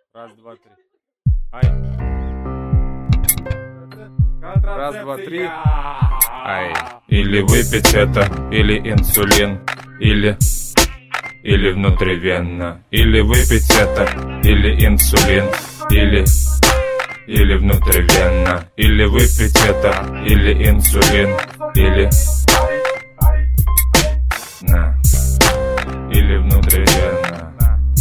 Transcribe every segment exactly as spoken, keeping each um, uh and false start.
Раз, два, три. Ай. Раз, два, три. Ай. Или выпить это, или инсулин, или... Или внутривенно. Или выпить это, или инсулин, или... Или внутривенно. Или выпить это, или инсулин, или... На. Или внутривенно.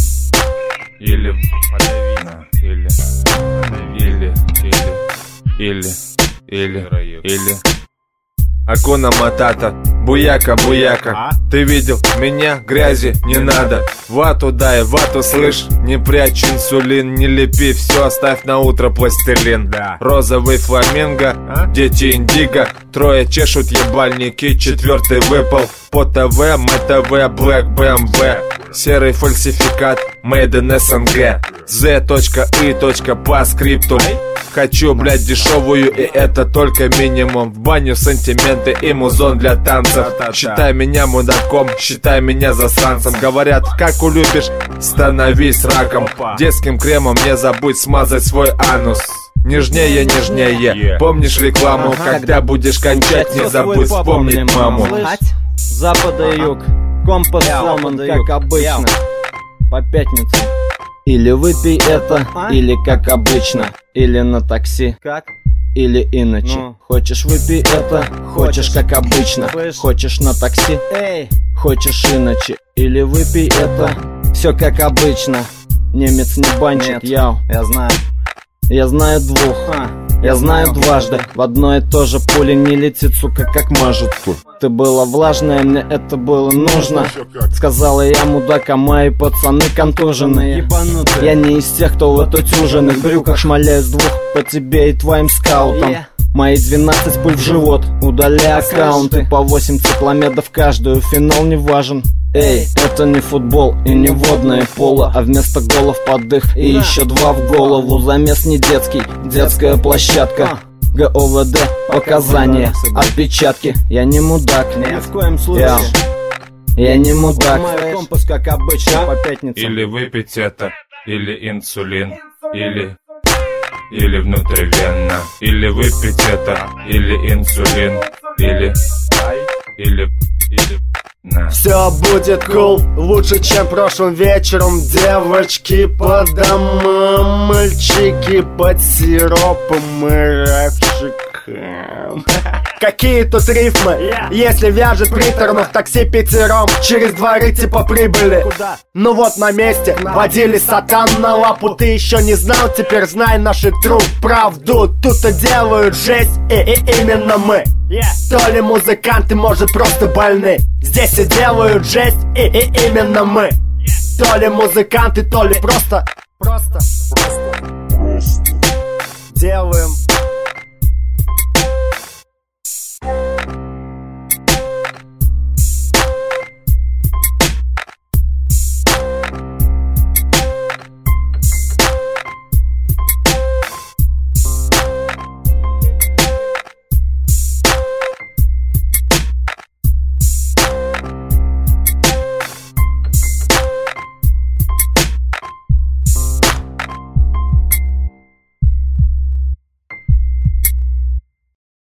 Или... На. Или... Или... Или... Или... Или... Или... Акуна Матата, буяка, буяка. Ты видел меня, грязи не надо. Вату дай, вату слышь, не прячь инсулин, не лепи, все оставь на утро пластилин. Да. Розовый фламинго, а? Дети индиго, трое чешут ебальники, четвертый выпал. По ТВ, МТВ, Black бэ эм вэ. Серый фальсификат, made in эс эн гэ. Z.I. по скрипту. Хочу, блядь, дешевую, и это только минимум. В баню сантименты и музон для танцев. Считай меня мудаком, считай меня засранцем. Говорят, как улюбишь, становись раком. Детским кремом не забудь смазать свой анус. Нежнее, нежнее, помнишь рекламу? Когда будешь кончать, не забудь вспомнить маму. Запада и юг, компас сломан, как обычно, по пятницам. Или выпей это, или как обычно, или на такси, как? Или иначе. Ну. Хочешь выпей это, хочешь как обычно, хочешь на такси, эй, хочешь иначе. Или выпей это, все как обычно. Немец не банчит, яу, я знаю. Я знаю двух, а, я знаю дважды. В одно и то же пуля не летит, сука, как мажет. Ты была влажная, мне это было нужно. Сказала я, мудак, а мои пацаны контуженные. Я не из тех, кто в отутюженных брюках шмаляет с двух по тебе и твоим скаутам. Мои двенадцать пуль в живот, удаляй аккаунты. По восемь цикломедов каждую, финал не важен. Эй, это не футбол и не водное поло, а вместо голов подых и еще два в голову. Замес не детский, детская площадка. гэ о вэ дэ, показания, отпечатки. Я не мудак, ни в коем случае. Я, я не мудак. Компас, как обычно, по пятницам. Или выпить это, или инсулин, или... Или внутривенно. Или выпить это, или инсулин, или... Или... Или... На. Все будет cool, лучше, чем прошлым вечером. Девочки по домам, мальчики под сиропом и рафчиком. Какие тут рифмы, если вяжет приторно в такси пятером. Через дворы типа прибыли. Ну вот на месте, водили сатан на лапу. Ты еще не знал, теперь знай нашу тру правду. Тут-то делают жесть, и, и именно мы. То ли музыканты, может просто больны. Здесь и делают жесть, и, и именно мы. То ли музыканты, то ли просто Просто Просто Делаем